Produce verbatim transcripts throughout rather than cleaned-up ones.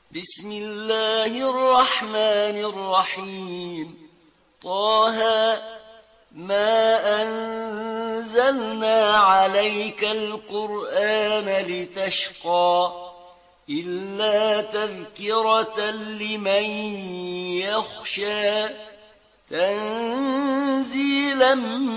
بسم الله الرحمن الرحيم. طه ما أنزلنا عليك القرآن لتشقى إلا تذكرة لمن يخشى تنزيلا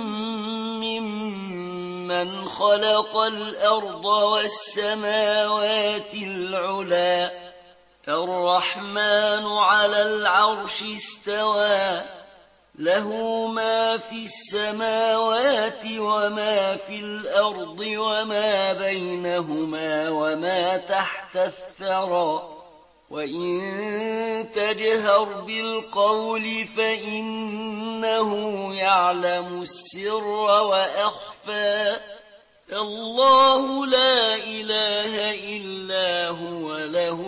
ممن خلق الأرض والسماوات العلى الرحمن على العرش استوى له ما في السماوات وما في الأرض وما بينهما وما تحت الثرى وإن تجهر بالقول فإنه يعلم السر وأخفى الله لا إله إلا هو له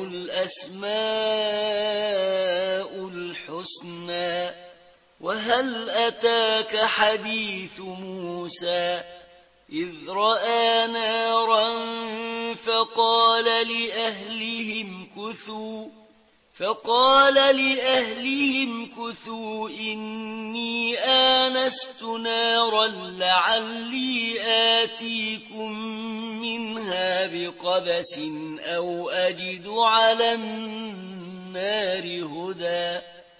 الأسماء الحسنى. وهل أتاك حديث موسى إذ رأى نارا فقال لأهلهم كثوا فقال لأهلهم كثوا إني آنست نارا لعلي آتيكم منها بقبس أو أجد على النار هدى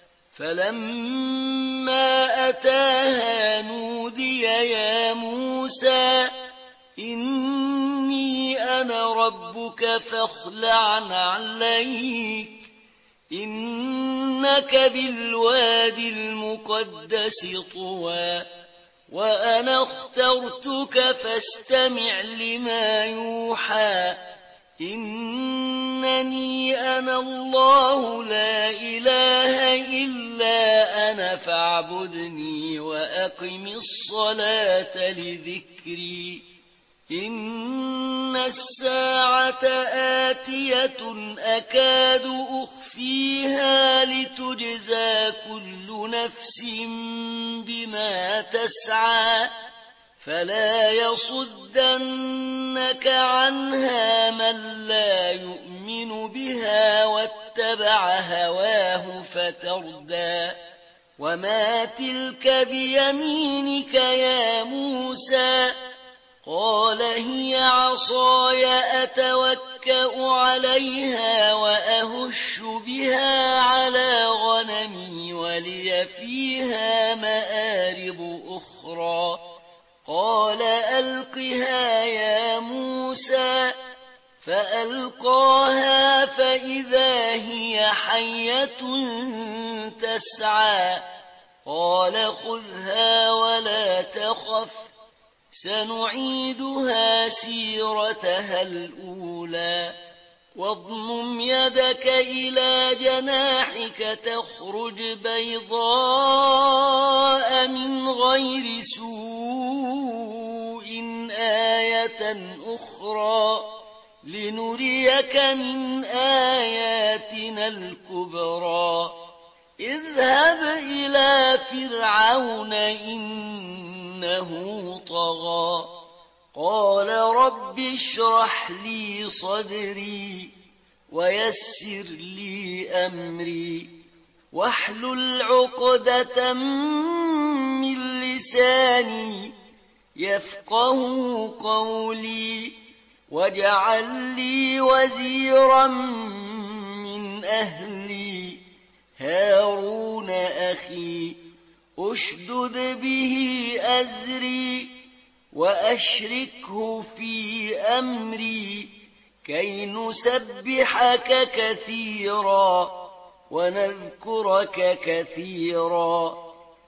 فلما أتاها نودي يا موسى إني أنا ربك فاخلع نعليك إنك بالوادي المقدس طوى وأنا اخترتك فاستمع لما يوحى إنني أنا الله لا إله إلا أنا فاعبدني وأقم الصلاة لذكري إن الساعة آتية أكاد أخفيها لتجزى كل نفس بما تسعى فلا يصدنك عنها من لا يؤمن بها واتبع هواه فتردى وما تلك بيمينك يا موسى قال هي عصاي أتوكأ عليها وأهش بها على غنمي ولي فيها مآرب أخرى قال ألقها يا موسى فألقاها فإذا هي حية تسعى قال خذها ولا تخف سنعيدها سيرتها الأولى واضمم يدك إلى جناحك تخرج بيضاء من غير سوء آية أخرى لنريك من آياتنا الكبرى اذهب إلى فرعون إنه طغى قال رب اشرح لي صدري ويسر لي أمري واحلل عقدة من لساني يفقه قولي واجعل لي وزيرا من أهلي هارون أخي أشدد به أزري وأشركه في أمري كي نسبحك كثيرا ونذكرك كثيرا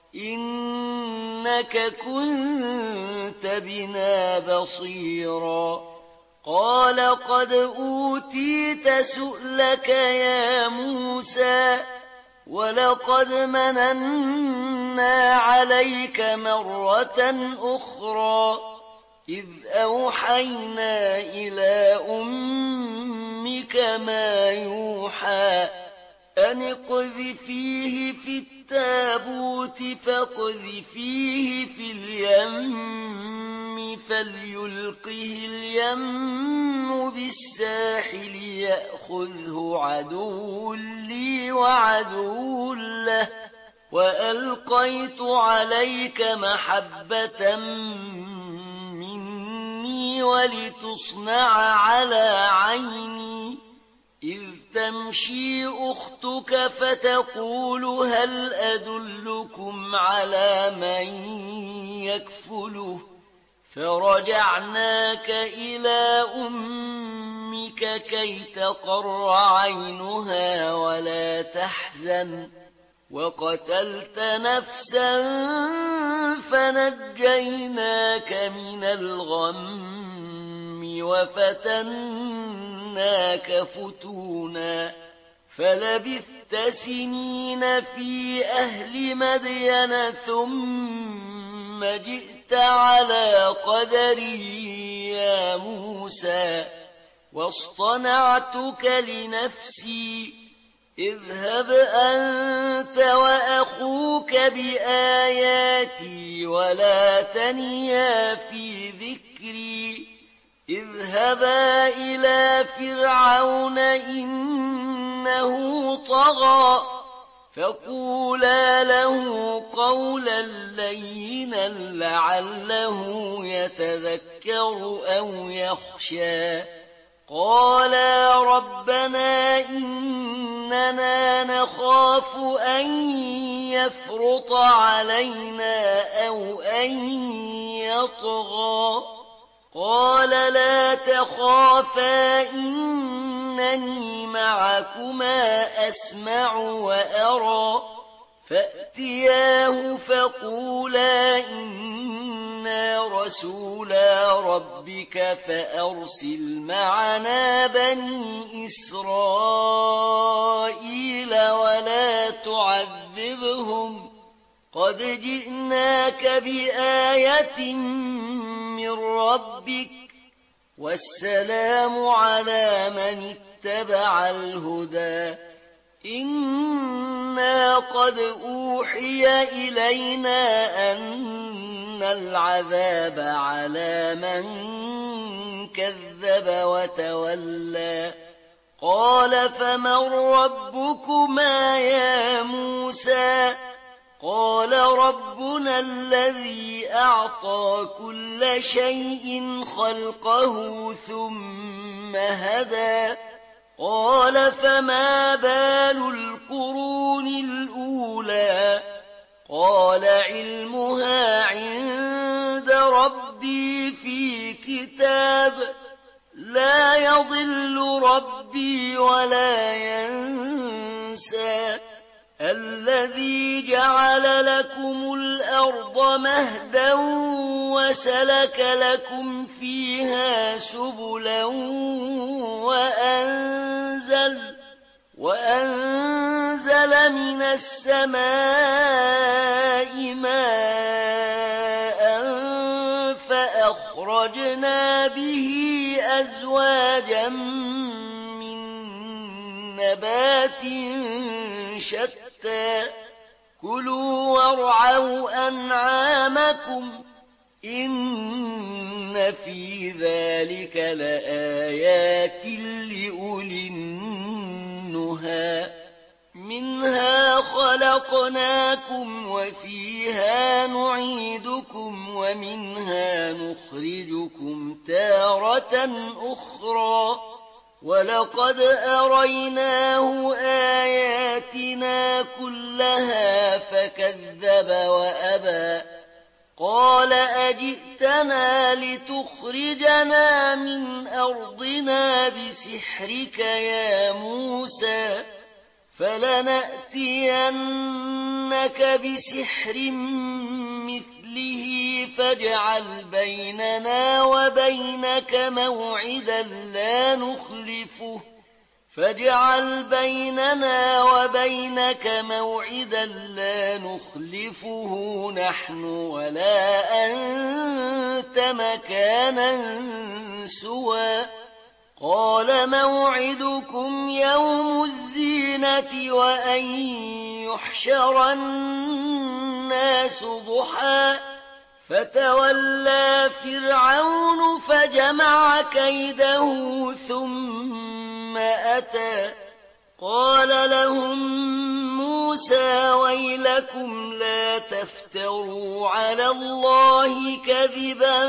إنك كنت بنا بصيرا قال قد أوتيت سؤلك يا موسى ولقد مننا عليك مرة أخرى إذ أوحينا إلى أمك ما يوحى أن اقذفيه في التابوت فاقذفيه في اليم فليلقه اليم بالساحل يأخذه عدو لي وعدو له وألقيت عليك محبة مني ولتصنع على عيني إذ تمشي أختك فتقول هل أدلكم على من يكفله فرجعناك إلى أمك كي تقر عينها ولا تحزن وقتلت نفسا فنجيناك من الغم وفتناك فتونا فلبثت سنين في أهل مدين ثم جئت على قدري يا موسى واصطنعتك لنفسي اذهب أنت وأخوك بآياتي ولا تنيا في ذكري اذهبا إلى فرعون إنه طغى فقولا له قولا لينا لعله يتذكر أو يخشى قالا ربنا إننا نخاف أن يفرط علينا أو أن يطغى قال لا تخافا إنني معكما أسمع وأرى فأتياه فقولا إنا رسولا ربك فأرسل معنا بني إسرائيل ولا تعذبهم قد جئناك بآية من ربك والسلام على من اتبع الهدى إنا قد أوحي إلينا أن العذاب على من كذب وتولى قال فمن ربكما يا موسى قال ربنا الذي أعطى كل شيء خلقه ثم هدى قال فما بال القرون الأولى قال علمها عند ربي في كتاب لا يضل ربي ولا ينسى الذي جعل لكم الأرض مهدا وسلك لكم فيها سبلا وأنزل, وأنزل من السماء ماء فأخرجنا به أزواجا من نبات شتى كلوا وارعوا أنعامكم إن في ذلك لآيات لأولي النهى منها خلقناكم وفيها نعيدكم ومنها نخرجكم تارة أخرى ولقد أريناه آياتنا كلها فكذب وأبى قال أجئتنا لتخرجنا من أرضنا بسحرك يا موسى فلنأتينك بسحر مثله فاجعل بيننا وبينك موعدا لا نخلفه فاجعل بيننا وبينك موعدا لا نخلفه نحن ولا أنت مكانا سوى قال موعدكم يوم الزينة الزينة وأن يحشر الناس ضحى فتولى فرعون فجمع كيده ثم أتى قال لهم موسى ويلكم لا تفتروا على الله كذبا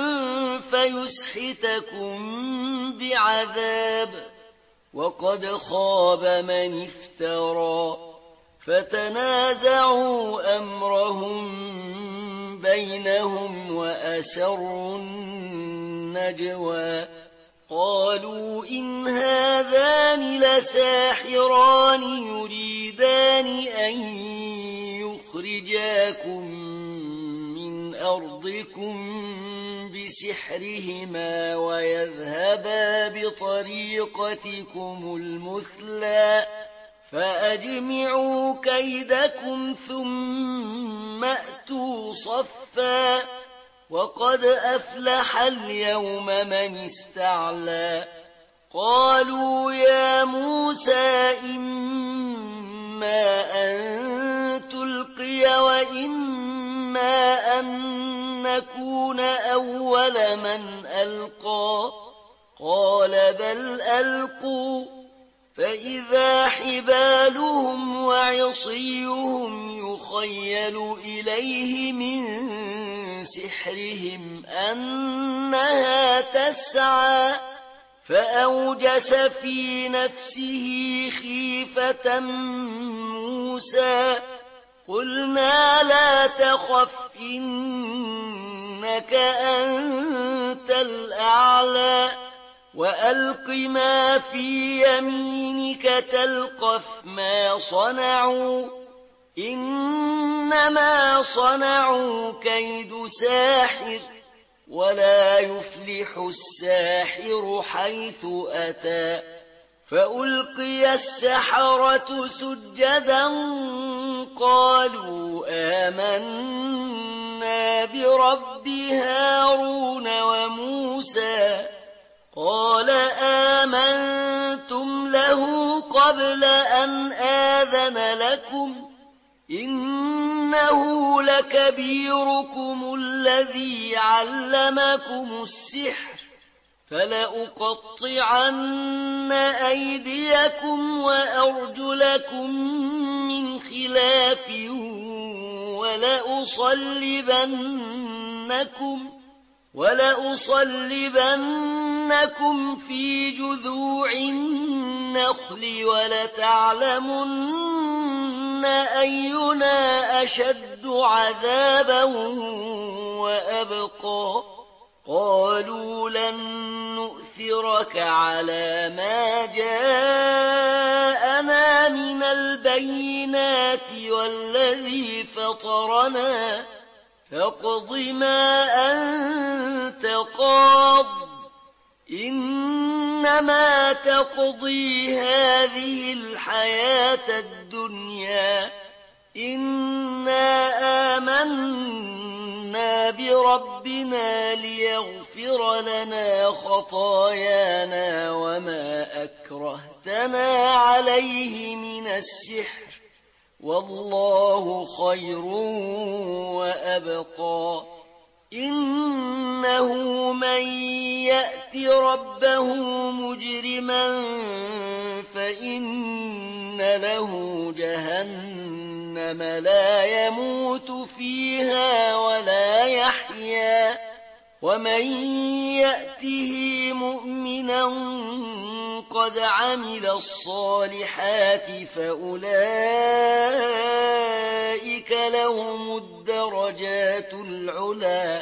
فيسحتكم بعذاب وقد خاب من افترى فتنازعوا أمرهم بينهم وأسروا النجوى قالوا إن هذان لساحران يريدان أن يخرجاكم من أرضكم بسحرهما ويذهبا بطريقتكم المثلى فأجمعوا كيدكم ثم أتوا صفا وقد أفلح اليوم من استعلى قالوا يا موسى إما أن تلقي وإما أن نكون أول من ألقى قال بل ألقوا فإذا حبالهم وعصيهم يخيل إليه من سحرهم أنها تسعى فأوجس في نفسه خيفة موسى قلنا لا تخف إنك أنت الأعلى وألق ما في يمينك تلقف ما صنعوا إنما صنعوا كيد ساحر ولا يفلح الساحر حيث أتى فألقي السحرة سجدا قالوا آمنا برب هارون وموسى قال آمنتم له قبل أن آذن لكم إنه لكبيركم الذي علمكم السحر فلأقطعن أيديكم وأرجلكم من خلاف ولأصلبنكم ولأصلبنكم في جذوع النخل ولتعلمن أينا أشد عذابا وأبقى قالوا لن نؤثرك على ما جاءنا من البينات والذي فطرنا فاقض ما أنت قاض إنما تقضي هذه الحياة الدنيا إنا آمنا بربنا ليغفر لنا خطايانا وما أكرهتنا عليه من السحر والله خير وأبقى إنه من يأت ربه مجرما فإن له جهنم لا يموت فيها ولا يحيا ومن يأته مؤمنا قد عمل الصالحات فأولئك لهم الدرجات العلى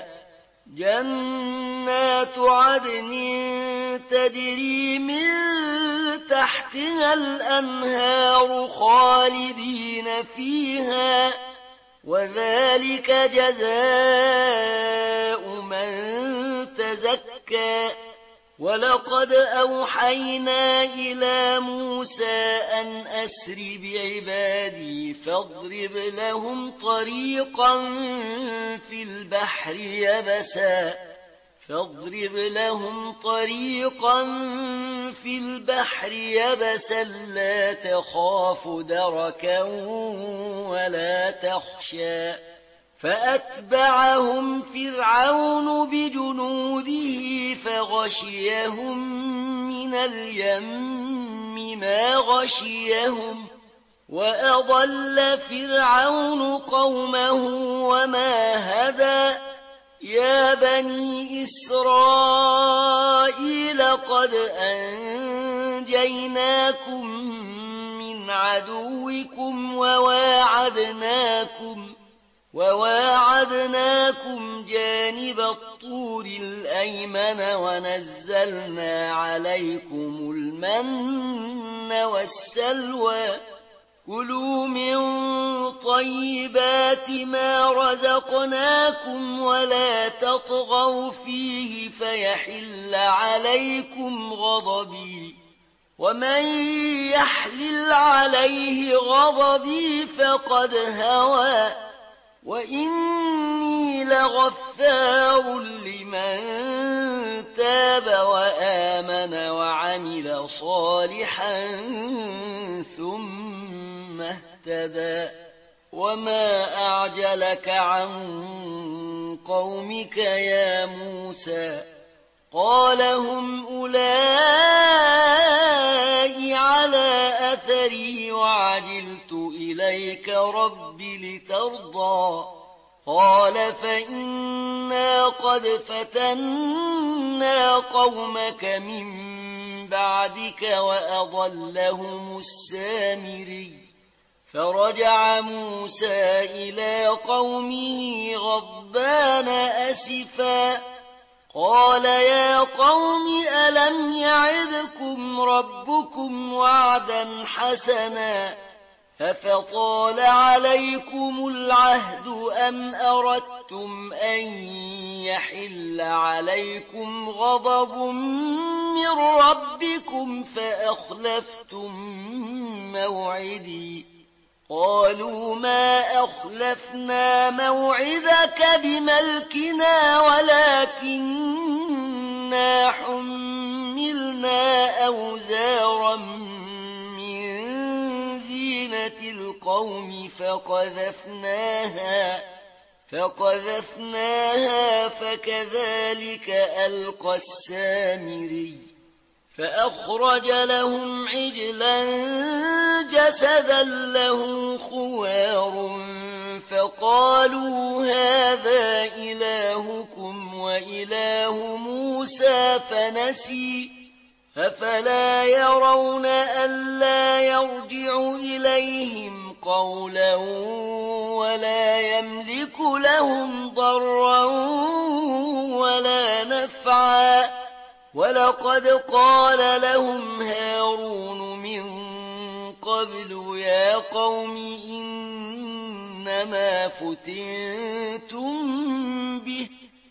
جنات عدن تجري من تحتها الأنهار خالدين فيها وذلك جزاء من تزكى ولقد أوحينا إلى موسى أن أسر بعبادي فاضرب لهم طريقا في البحر يبسا فاضرب لهم طريقا في البحر يبسا لا تخاف دركا ولا تخشى فأتبعهم فرعون بجنوده فغشيهم من اليم ما غشيهم وأضل فرعون قومه وما هدى يا بني إسرائيل قد أنجيناكم من عدوكم وواعدناكم وواعدناكم جانب الطور الأيمن ونزلنا عليكم المن والسلوى كلوا من طيبات ما رزقناكم ولا تطغوا فيه فيحل عليكم غضبي ومن يحلل عليه غضبي فقد هوى وإني لغفار لمن تاب وآمن وعمل صالحا ثم اهتدى وما أعجلك عن قومك يا موسى قال هم أولئك على أثري وعجلت إليك رب لترضى قال فإنا قد فتنا قومك من بعدك وأضلهم السامري فرجع موسى إلى قومه غضبان أسفا قال يا قوم ألم يعدكم ربكم وعدا حسنا أفطال عليكم العهد أم أردتم أن يحل عليكم غضب من ربكم فأخلفتم موعدي قالوا ما أخلفنا موعدك بملكنا ولكننا حملنا أوزارا من زينة القوم فقذفناها فقذفناها فكذلك ألقى السامري فأخرج لهم عجلا جسدا له خوار فقالوا هذا إلهكم وإله موسى فنسي أفلا يرون ألا يرجع إليهم قولا ولا يملك لهم ضرا ولا نفعا ولقد قال لهم هارون من قبل يا قوم إنما فتنتم به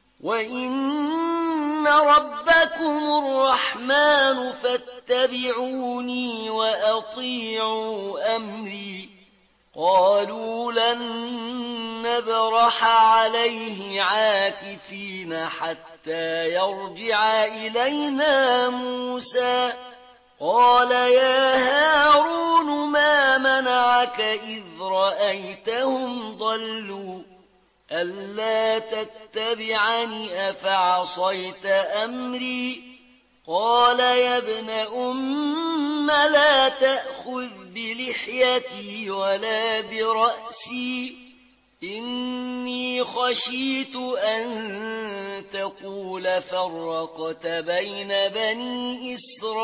وإن ربكم الرحمن فاتبعوني وأطيعوا أمري قالوا لن نبرح عليه عاكفين حتى يرجع إلينا موسى قال يا هارون ما منعك إذ رأيتهم ضلوا ألا تتبعني أفعصيت أمري قال يا ابن أم لا تأخذ بلحيتي ولا برأسي إني خشيت أن تقول فرقت بين بني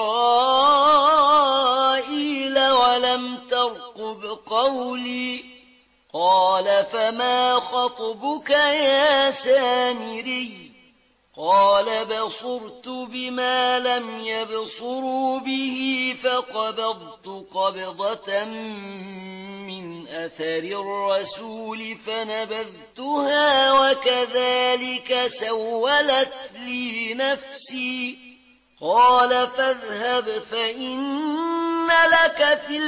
إسرائيل ولم ترقب قولي قال فما خطبك يا سامري قال بصرت بما لم يبصروا به فقبضت قبضة من أثر الرسول فنبذتها وكذلك سولت لي نفسي قال فاذهب فإن لك في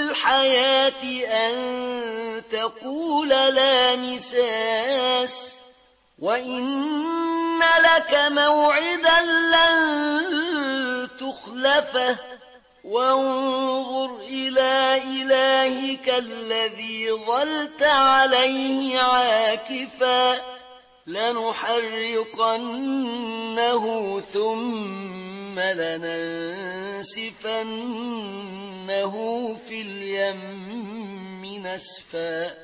الحياة أن تقول لا مساس وَإِنَّ لَكَ مَوْعِدًا لَّن تُخْلَفَهُ وَانظُرْ إِلَىٰ إِلَٰهِكَ الَّذِي ظَلْتَ عَلَيْهِ عَاكِفًا ۖ لَّنُحَرِّقَنَّهُ ثُمَّ لَنَنسِفَنَّهُ فِي الْيَمِّ نَسْفًا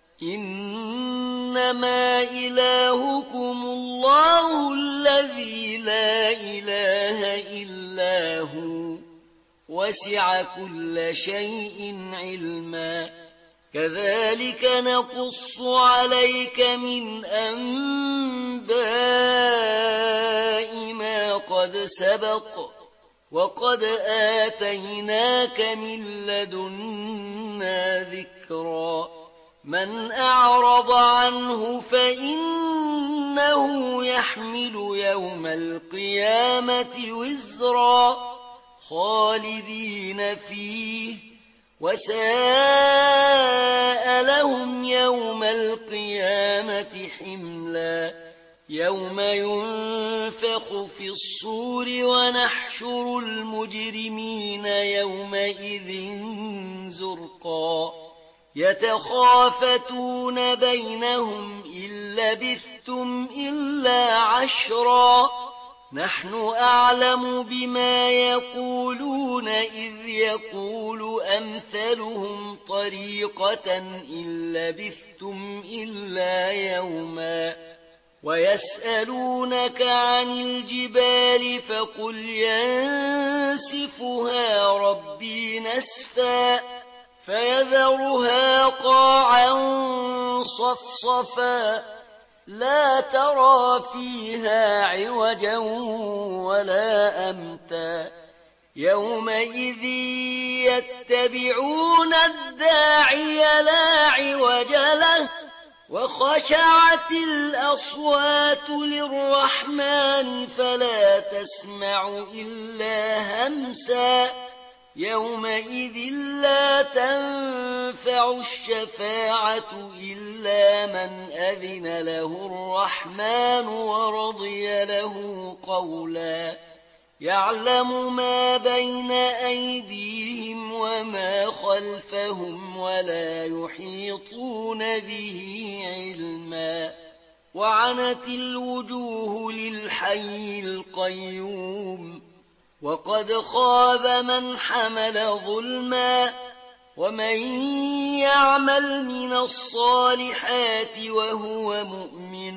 إِنَّمَا إِلَٰهُكُمُ اللَّهُ الَّذِي لَا إِلَٰهَ إِلَّا هُوَ وَسِعَ كُلَّ شَيْءٍ عِلْمًا كَذَٰلِكَ نَقُصُّ عَلَيْكَ مِنْ أَنبَاءِ مَا قَدْ سَبَقَ وَقَدْ آتَيْنَاكَ مِن لَّدُنَّا ذِكْرًا مَّنْ أَعْرَضَ عَنْهُ فَإِنَّهُ يَحْمِلُ يَوْمَ الْقِيَامَةِ وِزْرًا خَالِدِينَ فِيهِ وَسَاءَ لَهُمْ يَوْمَ الْقِيَامَةِ حِمْلًا يَوْمَ يُنفَخُ فِي الصُّورِ وَنَحْشُرُ الْمُجْرِمِينَ يَوْمَئِذٍ زُرْقًا يَتَخَافَتُونَ بَيْنَهُمْ إِن لَّبِثْتُمْ إِلَّا عَشْرًا نَّحْنُ أَعْلَمُ بِمَا يَقُولُونَ إِذْ يَقُولُ أَمْثَلُهُمْ طَرِيقَةً إِن لَّبِثْتُمْ إِلَّا يَوْمًا وَيَسْأَلُونَكَ عَنِ الْجِبَالِ فَقُلْ يَنسِفُهَا رَبِّي نَسْفًا فَيَذَرُهَا قَاعًا صَفْصَفًا لَّا تَرَىٰ فِيهَا عِوَجًا وَلَا أَمْتًا يَوْمَئِذٍ يَتَّبِعُونَ الدَّاعِيَ لَا عِوَجَ لَهُ وَخَشَعَتِ الْأَصْوَاتُ لِلرَّحْمَٰنِ فَلَا تَسْمَعُ إِلَّا هَمْسًا يَوْمَئِذٍ لَّا تَنفَعُ الشَّفَاعَةُ إِلَّا مَنْ أَذِنَ لَهُ الرَّحْمَٰنُ وَرَضِيَ لَهُ قَوْلًا يَعْلَمُ مَا بَيْنَ أَيْدِيهِمْ وَمَا خَلْفَهُمْ وَلَا يُحِيطُونَ بِهِ عِلْمًا وَعَنَتِ الْوُجُوهُ لِلْحَيِّ الْقَيُّومِ وَقَدْ خَابَ مَنْ حَمَلَ ظُلْمًا وَمَن يَعْمَلْ مِنَ الصَّالِحَاتِ وَهُوَ مُؤْمِنٌ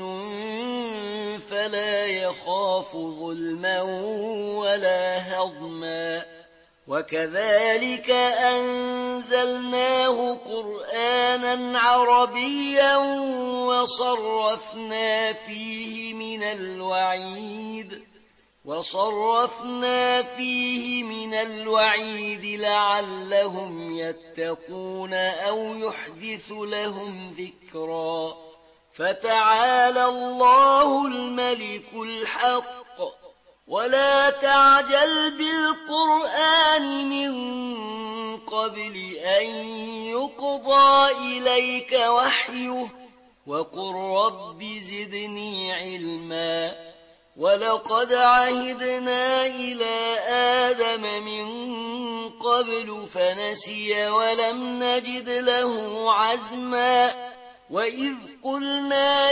فَلَا يَخَافُ ظُلْمًا وَلَا هَضْمًا وَكَذَٰلِكَ أَنزَلْنَاهُ قُرْآنًا عَرَبِيًّا وَصَرَّفْنَا فِيهِ مِنَ الْوَعِيدِ وَصَرَّفْنَا فِيهِ مِنَ الْوَعِيدِ لَعَلَّهُمْ يَتَّقُونَ أَوْ يُحْدِثُ لَهُمْ ذِكْرًا فَتَعَالَى اللَّهُ الْمَلِكُ الْحَقُّ وَلَا تَعْجَلْ بِالْقُرْآنِ مِن قَبْلِ أَن يُقْضَىٰ إِلَيْكَ وَحْيُهُ وَقُل رَّبِّ زِدْنِي عِلْمًا وَلَقَدْ عَهِدْنَا إِلَىٰ آدَمَ مِن قَبْلُ فَنَسِيَ وَلَمْ نَجِدْ لَهُ عَزْمًا وَإِذْ قُلْنَا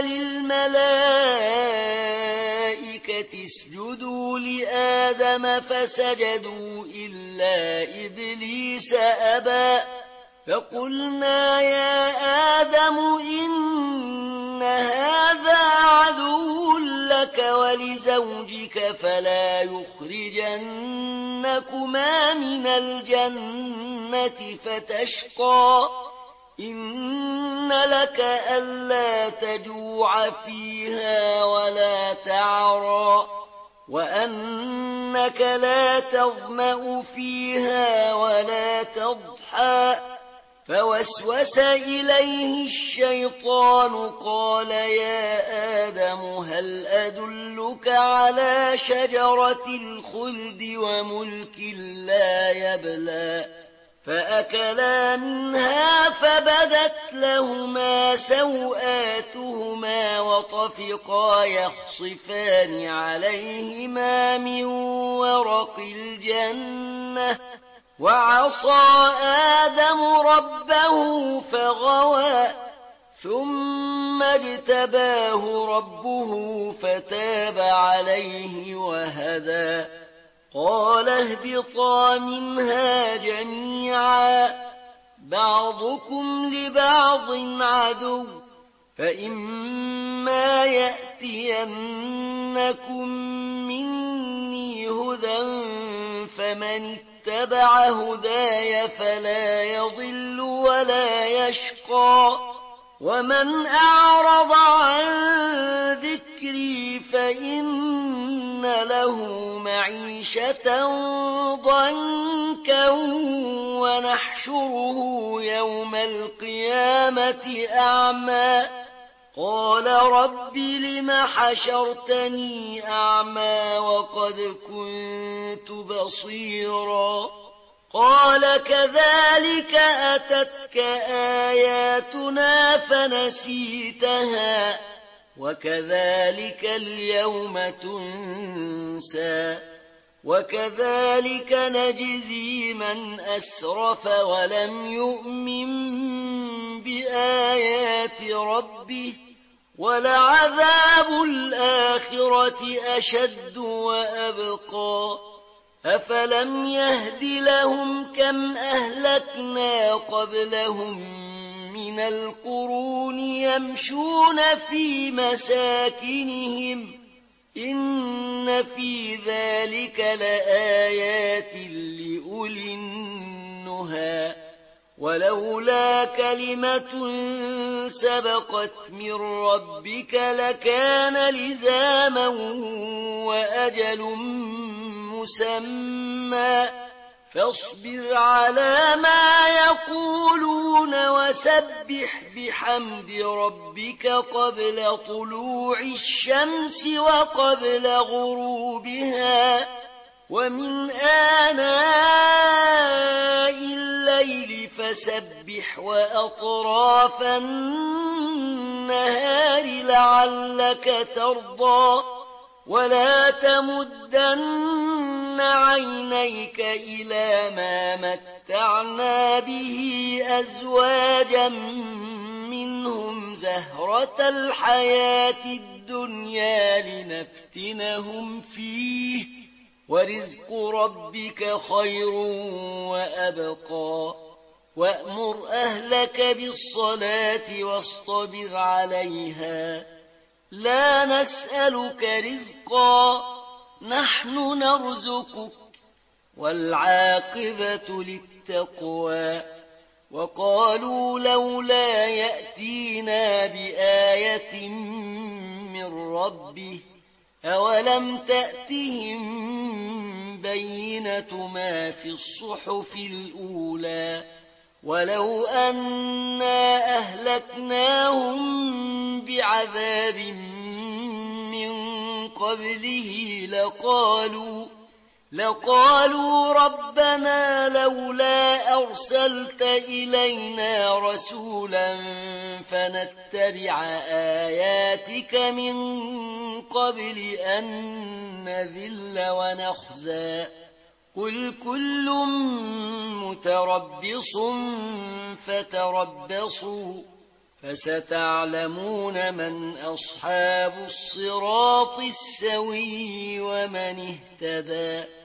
لِلْمَلَائِكَةِ اسْجُدُوا لِآدَمَ فَسَجَدُوا إِلَّا إِبْلِيسَ أَبَىٰ فَقُلْنَا يَا آدَمُ إِنَّ هَٰذَا عَدُوٌّ لَّكَ وَلِزَوْجِكَ فَلَا يُخْرِجَنَّكُمَا مِنَ الْجَنَّةِ فَتَشْقَىٰ إِنَّ لَكَ أَلَّا تَجُوعَ فِيهَا وَلَا تَعْرَىٰ وَأَنَّكَ لَا تَظْمَأُ فِيهَا وَلَا تَضْحَىٰ فَوَسْوَسَ إِلَيْهِ الشَّيْطَانُ قَالَ يَا آدَمُ هَلْ أَدُلُّكَ عَلَىٰ شَجَرَةِ الْخُلْدِ وَمُلْكٍ لَّا يَبْلَىٰ فأكلا منها فبدت لهما سوآتهما وطفقا يخصفان عليهما من ورق الجنة وعصى آدم ربه فغوى ثم اجتباه ربه فتاب عليه وهدى قال اهبطا منها جميعا بعضكم لبعض عدو فإما يأتينكم مني هدى فمن اتبع هداي فلا يضل ولا يشقى ومن أعرض عن ذكري فإن له معيشة ضنكا ونحشره يوم القيامة أعمى قال رب لم حشرتني أعمى وقد كنت بصيرا قال كذلك أتتك آياتنا فنسيتها وكذلك اليوم تنسى وكذلك نجزي من أسرف ولم يؤمن بآيات ربه ولعذاب الآخرة أشد وأبقى أفلم يهد لهم كم أهلكنا قبلهم من القرون يمشون في مساكنهم إن في ذلك لآيات لأولي النهى ولولا كلمة سبقت من ربك لكان لزاما وأجل مسمى فاصبر على ما يقولون وسبح بحمد ربك قبل طلوع الشمس وقبل غروبها ومن آناء الليل فسبح وأطراف النهار لعلك ترضى ولا تمدن عينيك إلى ما متعنا به أزواجا منهم زهرة الحياة الدنيا لنفتنهم فيه ورزق ربك خير وأبقى وأمر أهلك بالصلاة واصطبر عليها لا نسألك رزقا نحن نرزقك والعاقبة للتقوى وقالوا لولا يأتينا بآية من ربه أولم تأتهم بينة ما في الصحف الأولى ولو أنا أهلكناهم بعذاب من قبله لقالوا لقالوا ربنا لولا أرسلت إلينا رسولا فنتبع آياتك من قبل أن نذل ونخزى قل كل متربص فتربصوا فستعلمون من أصحاب الصراط السوي ومن اهتدى